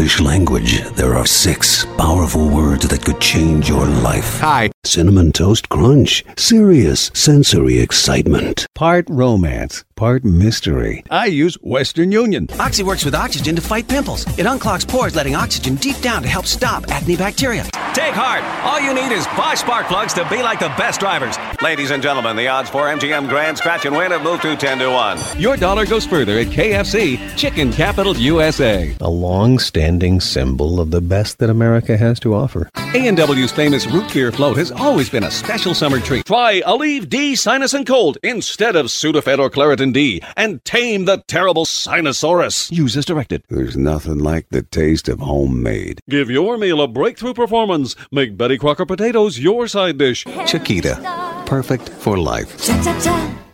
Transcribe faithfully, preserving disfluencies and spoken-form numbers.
English language, there are six powerful words that could change your life. Hi. Cinnamon Toast Crunch. Serious sensory excitement. Part romance, part mystery. I use Western Union. Oxy works with oxygen to fight pimples. It unclogs pores, letting oxygen deep down to help stop acne bacteria. Take heart. All you need is Bosch spark plugs to be like the best drivers. Ladies and gentlemen, the odds for M G M Grand Scratch and Win have moved to ten to one. Your dollar goes further at K F C, Chicken Capital U S A. A long-standing symbol of the best that America has to offer. A and W's famous root beer float has always been a special summer treat. Try Aleve D Sinus and Cold instead of Sudafed or Claritin D and tame the terrible Sinusaurus. Use as directed. There's nothing like the taste of homemade. Give your meal a breakthrough performance. Make Betty Crocker potatoes your side dish. Chiquita. Perfect for life. Cha-cha-cha.